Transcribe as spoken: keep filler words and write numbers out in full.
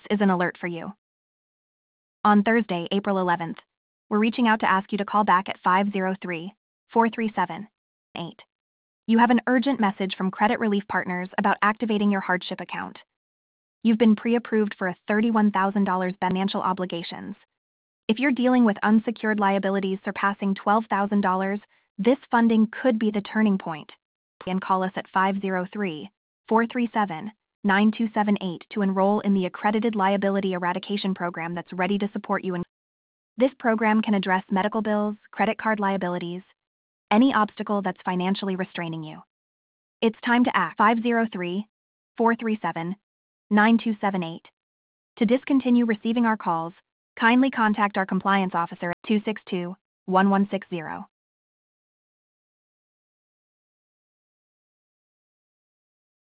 is an alert for you. On Thursday, April eleventh, we're reaching out to ask you to call back at five zero three, four three seven, eight. You have an urgent message from Credit Relief Partners about activating your hardship account. You've been pre-approved for a thirty-one thousand dollars financial obligations. If you're dealing with unsecured liabilities surpassing twelve thousand dollars, this funding could be the turning point. And call us at five zero three, four three seven, nine two seven eight to enroll in the Accredited Liability Eradication Program that's ready to support you. In this program can address medical bills, credit card liabilities, any obstacle that's financially restraining you. It's time to act. five zero three, four three seven, nine two seven eight. To discontinue receiving our calls, kindly contact our compliance officer at two six two, one one six zero.